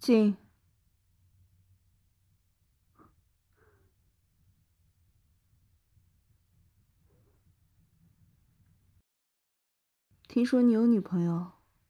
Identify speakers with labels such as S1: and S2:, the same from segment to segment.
S1: 进。听说你有女朋友？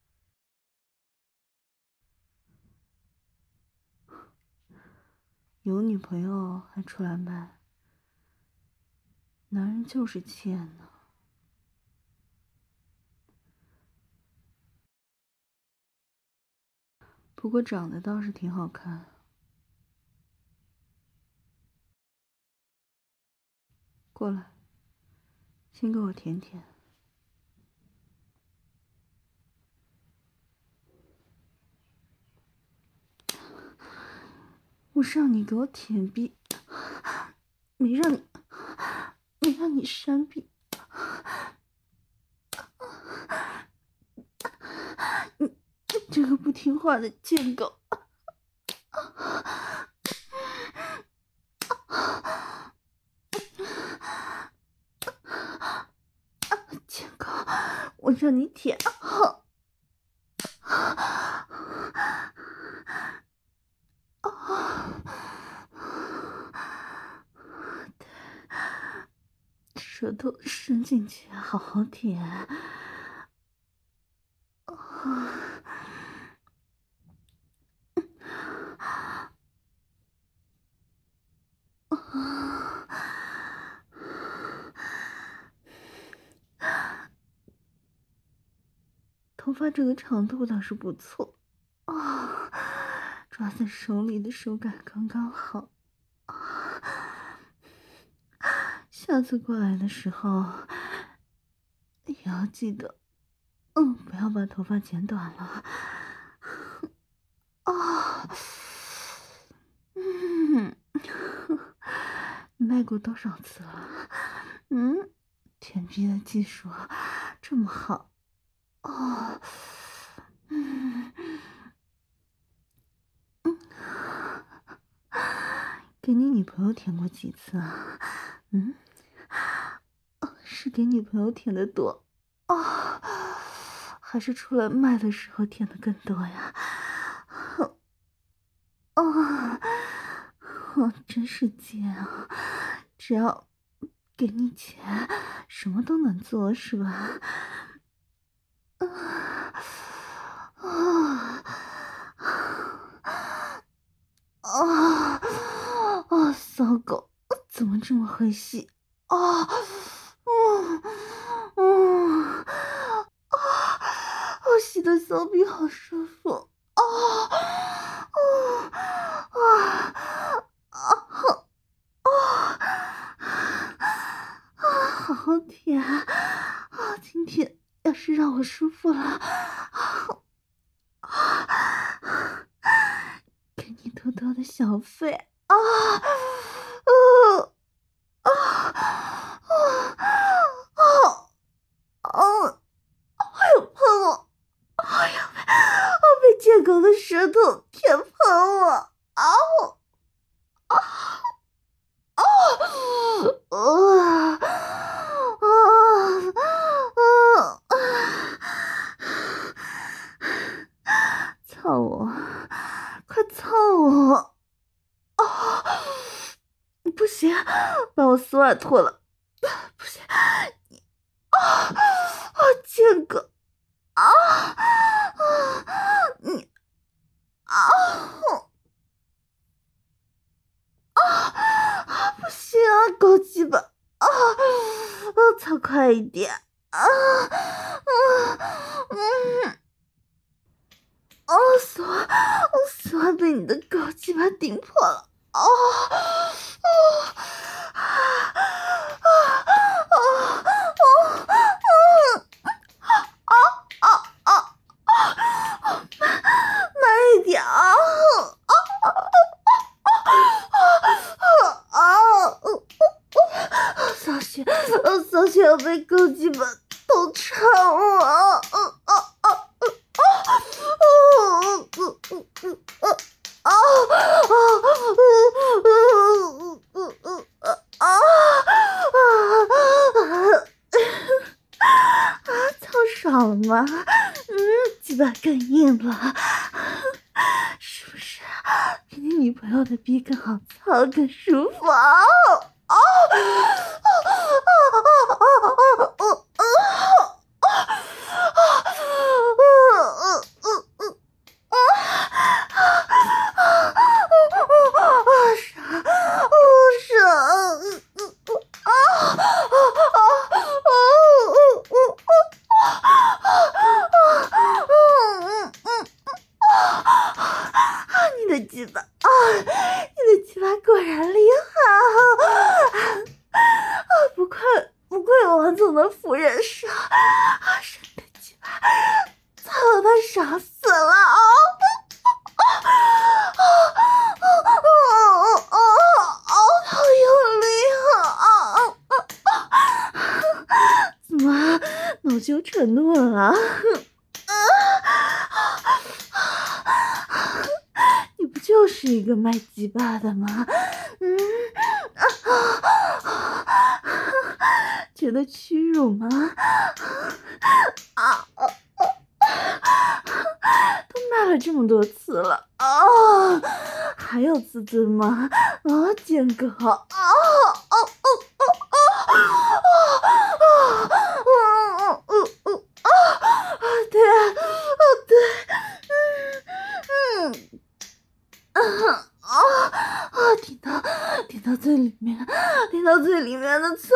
S1: 有女朋友还出来卖，男人就是贱呢。不过长得倒是挺好看。过来，先给我舔舔。我让你给我舔逼，没让你扇逼。你这个不听话的贱狗！贱狗，我让你舔。舌头伸进去，好好舔。头发这个长度倒是不错啊，抓在手里的手感刚刚好。下次过来的时候也要记得，不要把头发剪短了。卖过多少次了？舔逼的技术这么好。给你女朋友舔过几次啊？是给女朋友舔的多还是出来卖的时候舔的更多呀？真是贱啊！只要给你钱，什么都能做，是吧？骚狗，怎么这么会吸？我吸的骚逼好舒服。好好舔今天要是让我舒服了，给你多多的小费。哎呦喷我！哎呀，我被贱狗的舌头舔喷了！操我！快操我！不行，把我丝袜脱了！不行，你贱狗！你不行啊，狗鸡巴！操快一点！丝袜被你的狗鸡巴顶破了！慢一点啊！小雪要被狗鸡巴捅穿了！操爽了吗？鸡巴更硬了，是不是？ 女朋友的逼更好操更舒服你的鸡巴果然厉害不愧王总的夫人是神的鸡巴，操得他爽死了好用力怎么恼羞成怒了你不就是一个卖鸡巴的吗？觉得屈辱吗？都卖了这么多次了还有自尊吗？贱狗对顶到最里面的草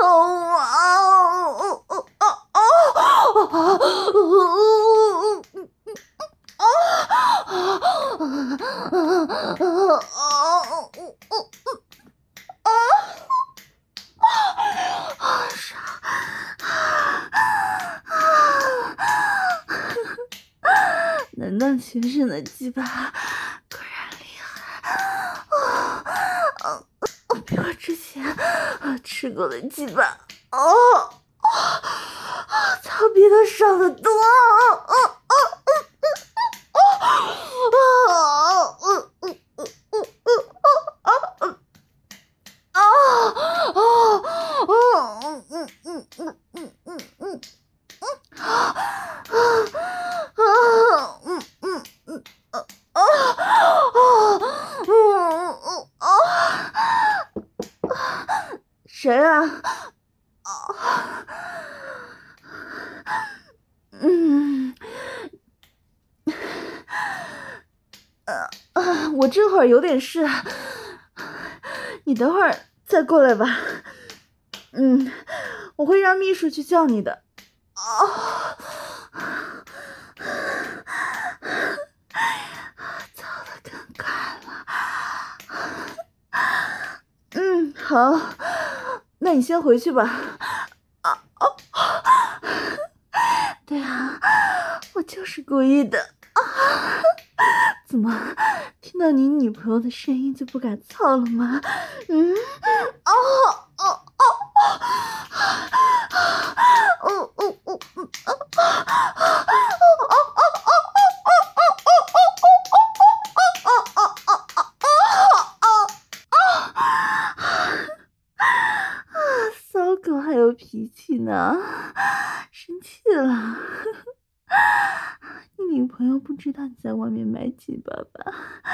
S1: 难道全身的鸡巴果然厉害比我之前吃过的鸡巴操逼的少得多谁啊？我这会儿有点事，你等会儿再过来吧。我会让秘书去叫你的。走得更快了。好，那你先回去吧。对啊，我就是故意的。怎么，听到你女朋友的声音就不敢操了吗？骚狗还有脾气呢，生气了。你女朋友不知道你在外面买鸡巴吧？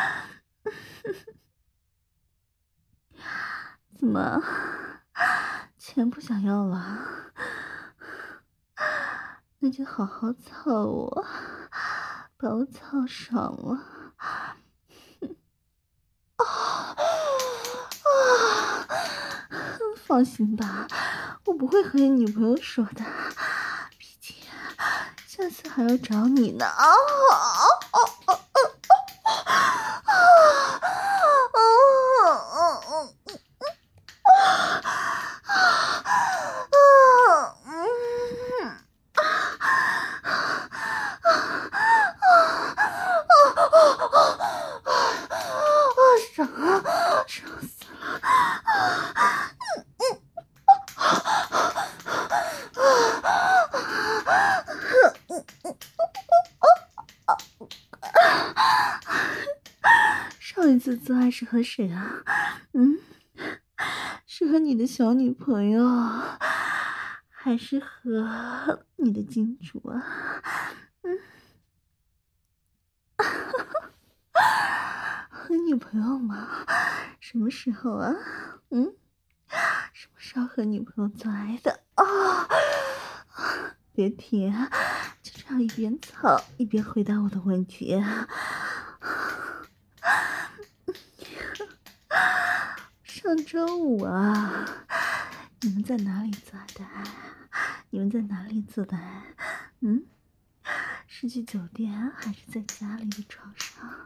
S1: 怎么，钱不想要了？那就好好操我，把我操爽了。放心吧，我不会和你女朋友说的，毕竟下次还要找你呢。爽死了！上一次做爱是和谁啊？是和你的小女朋友，还是和你的金主啊？ 和女朋友吗？什么时候啊？什么时候和女朋友做爱的？别停，就这样一边操一边回答我的问题。上周五啊，你们在哪里做的爱？你们在哪里做的爱？是去酒店还是在家里的床上？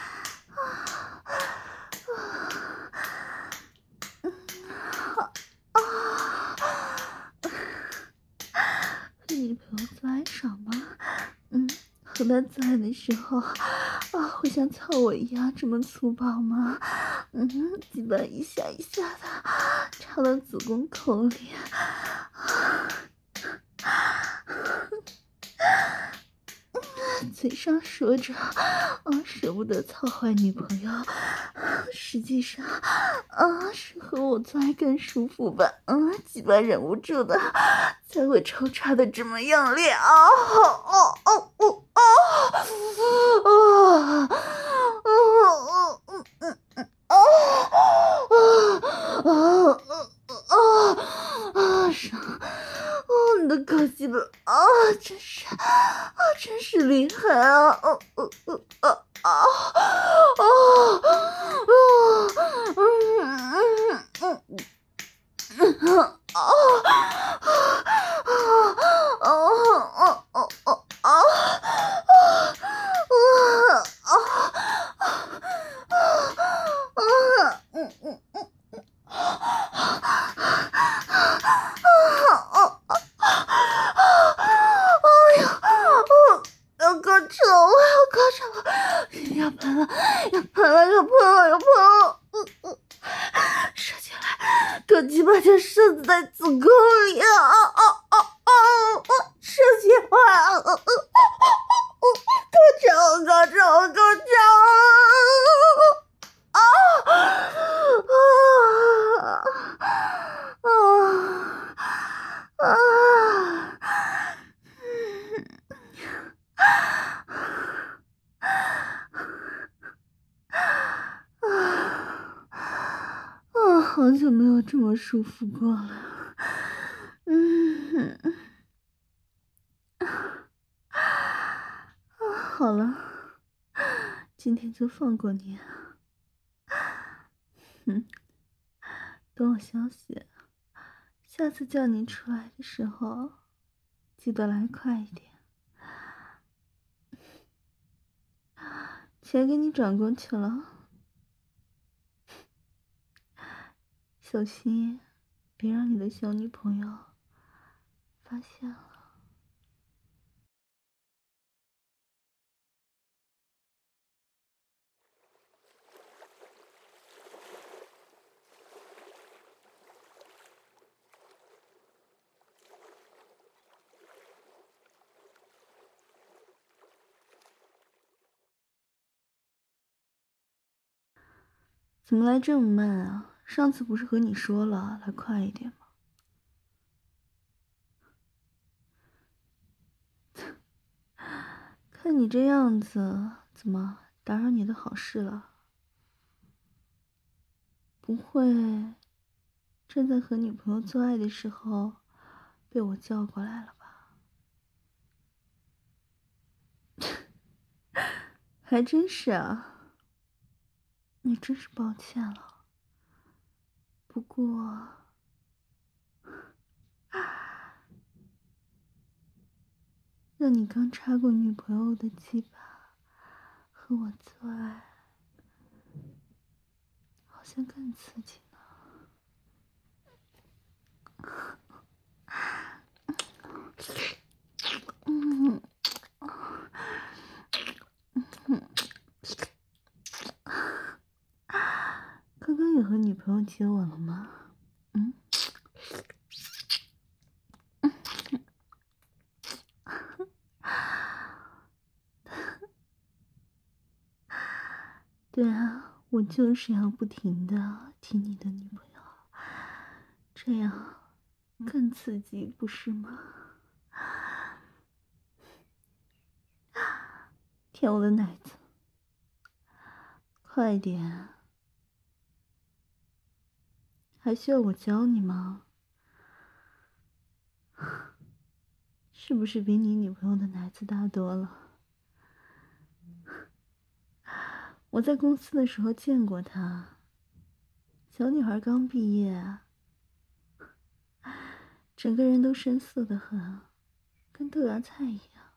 S1: 和女朋友做爱爽吗？和他做爱的时候会像操我一样这么粗暴吗？鸡巴一下一下的插到子宫口里。嘴上说着舍不得操坏女朋友，实际上是和我做爱更舒服吧。鸡巴忍不住的才会抽插的这么用力。爽！你的狗鸡巴真是厉害啊！要高潮了！要喷了！射进来，狗鸡巴就射在子宫里射进来！高潮！好久没有这么舒服过了。好了，今天就放过你。等我消息，下次叫你出来的时候，记得来快一点。钱给你转过去了，小心别让你的小女朋友发现了。怎么来这么慢啊？上次不是和你说了来快一点吗？看你这样子，怎么打扰你的好事了？不会正在和女朋友做爱的时候被我叫过来了吧？还真是啊，你真是抱歉了。不过让你刚插过女朋友的鸡巴和我做爱，好像更刺激呢。刚刚有和女朋友接吻了吗？对啊，我就是要不停的听你的女朋友，这样更刺激，不是吗？舔我的奶子， 快点！还需要我教你吗？是不是比你女朋友的奶子大多了？我在公司的时候见过她，小女孩刚毕业，整个人都深色得很，跟豆芽菜一样，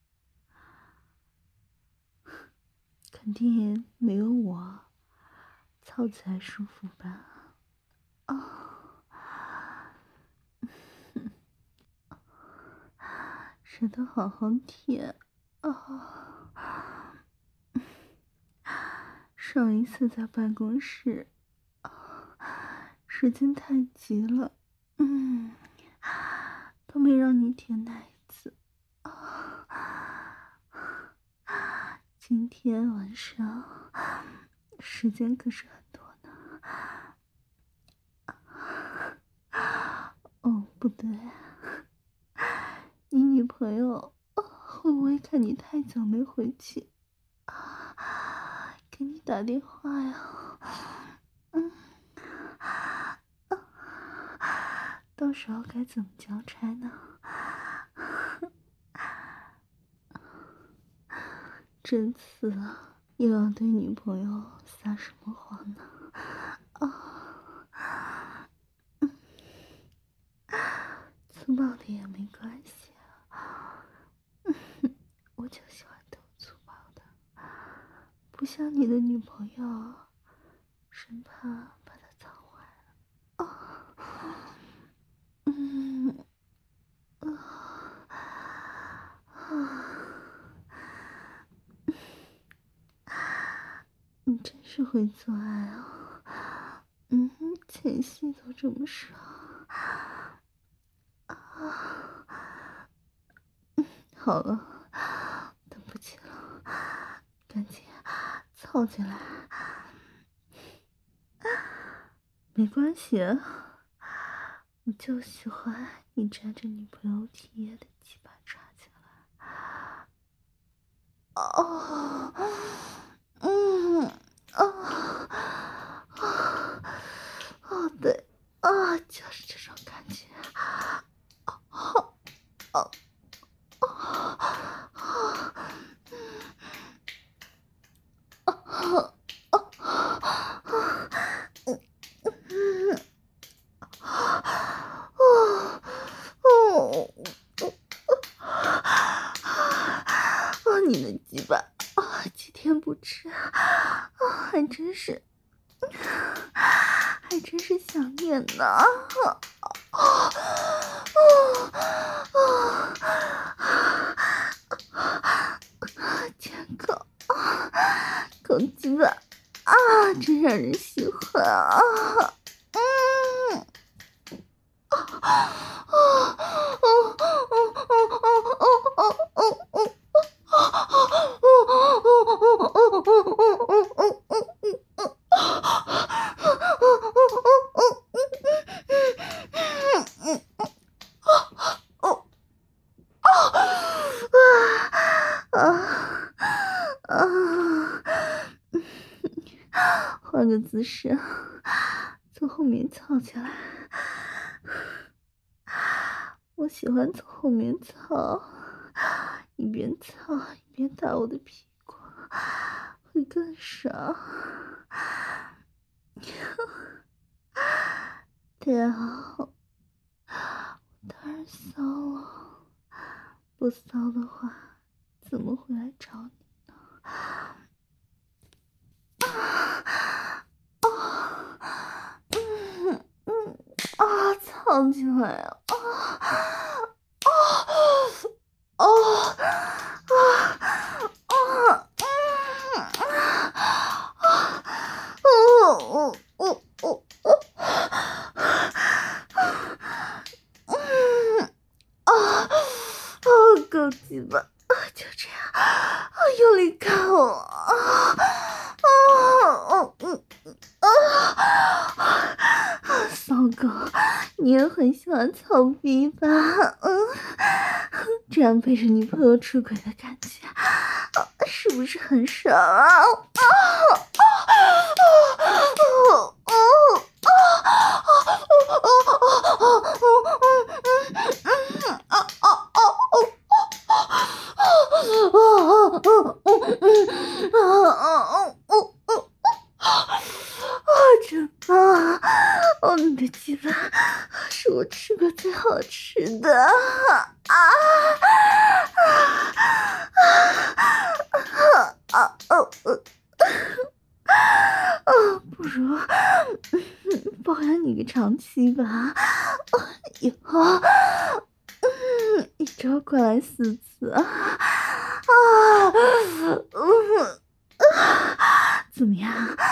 S1: 肯定没有我操起来舒服吧？舌头好好甜啊！上一次在办公室，时间太急了，都没让你舔奶子。今天晚上时间可是很多呢。哦，不对，你女朋友会不会看你太久没回去，给你打电话呀？到时候该怎么交差呢？这次又要对女朋友撒什么谎呢？粗暴的也没关系我就喜欢都粗暴的，不像你的女朋友，生怕把它操坏了。你真是会做爱啊！前戏都这么爽。好了，等不及了，赶紧凑进来。没关系，我就喜欢你沾着女朋友体液的鸡巴插进来。对，就是这种感觉。你的鸡巴几天不吃还真是想念呢。舔口鸡巴真让人喜欢啊！换个姿势，从后面操起来。我喜欢从后面操，一边操一边打我的屁股，会更爽。对啊，我当然骚了，不骚的话怎么会来找你呢？操进来啊！够鸡巴，就这样，用力干我骚狗，你也很喜欢操逼吧？这样陪着女朋友出轨的感觉，是不是很爽啊？ 一个长期吧，以后一周过来4次怎么样？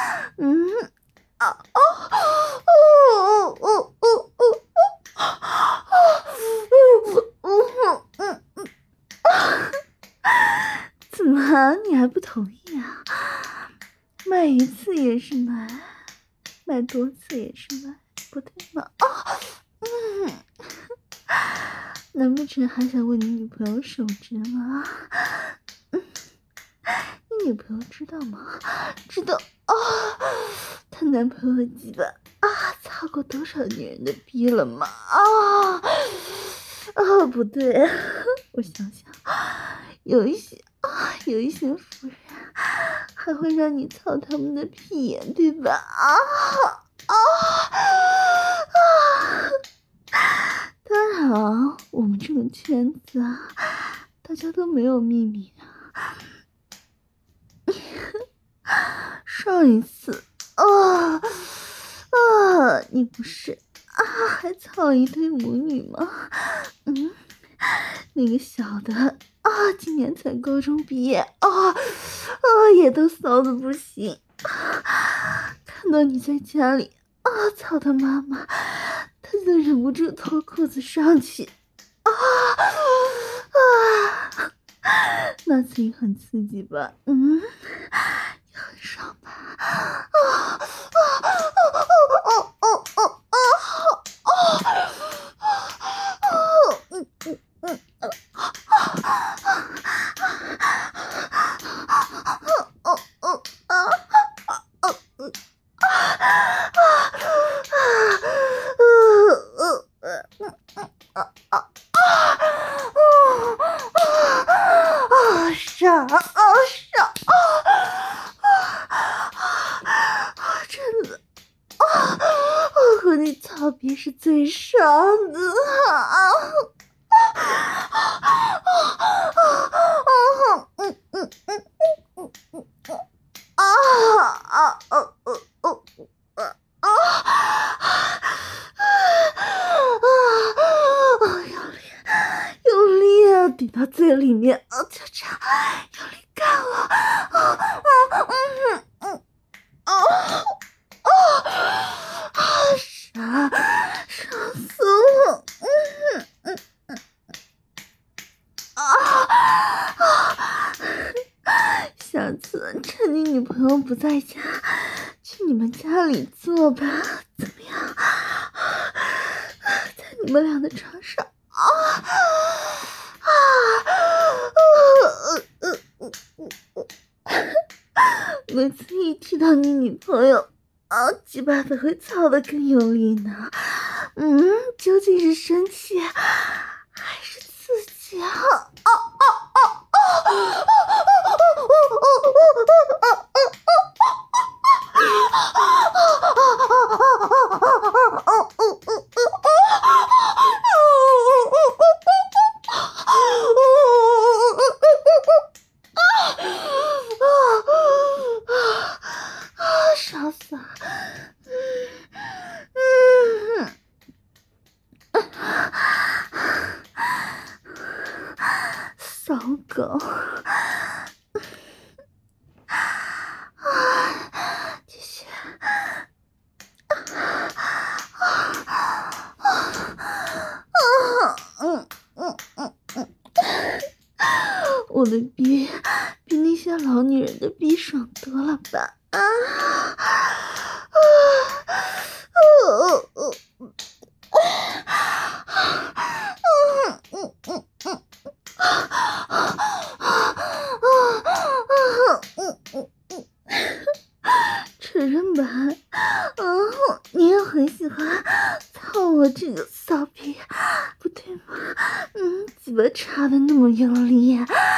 S1: 怎么你还不同意啊？买1次也是买，买多次也是买，不对吗？难不成还想为你女朋友守贞吗？你女朋友知道吗？知道她男朋友的鸡巴擦过多少女人的逼了吗？不对，我想想，有一些夫人还会让你操他们的屁眼，对吧？当然，我们这个圈子大家都没有秘密上一次你不是还操了一堆母女吗？那个小的今年才高中毕业也都骚的不行，看到你在家里操他妈妈，他就忍不住脱裤子上去那次也很刺激吧？也很爽吧？爽真的和你操逼是最爽的用力顶到最里面就这样用力干了爽死我下次趁你女朋友不在家去你们家里做吧，怎么样？在你们俩的床上每次一提到你女朋友鸡巴都会操得更用力呢。究竟是生气还是刺激爽死了！骚狗！继续！我的逼比那些老女人的逼爽多了吧？承认吧，你也很喜欢操我这个骚逼，不对吗？鸡巴插的那么用力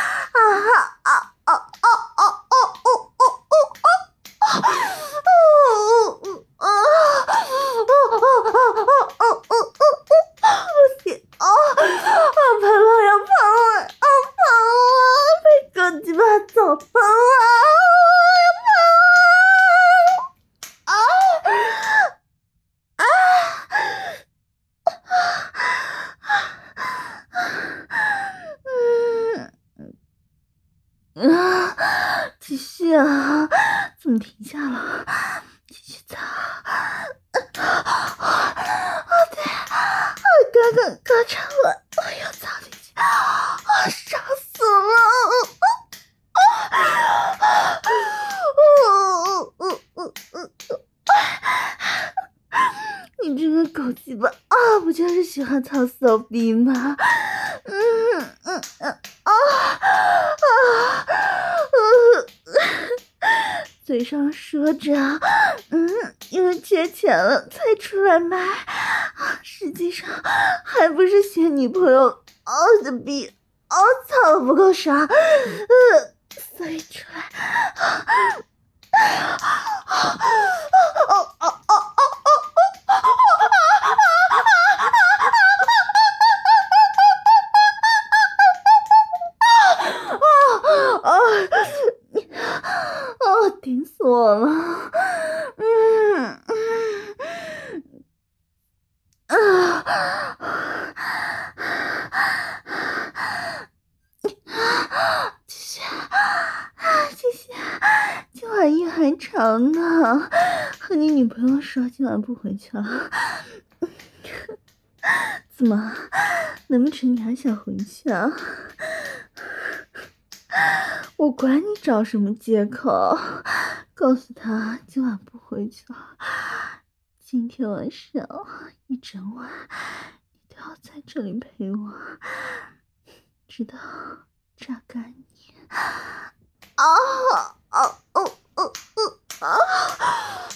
S1: 不行喷了要喷了被狗鸡巴早喷了要喷了继续啊！怎么停下了？继续擦。对，刚才我又擦进去，伤死了！你这个狗鸡巴不就是喜欢操骚逼吗？嘴上说着，因为缺钱了才出来卖，实际上还不是嫌女朋友的逼操不够爽，所以出来。顶死我了！谢谢，今晚夜还长呢，和你女朋友说今晚不回去了。怎么？难不成你还想回去啊？我管你找什么借口，告诉他今晚不回去了。今天晚上一整晚，你都要在这里陪我，直到榨干你。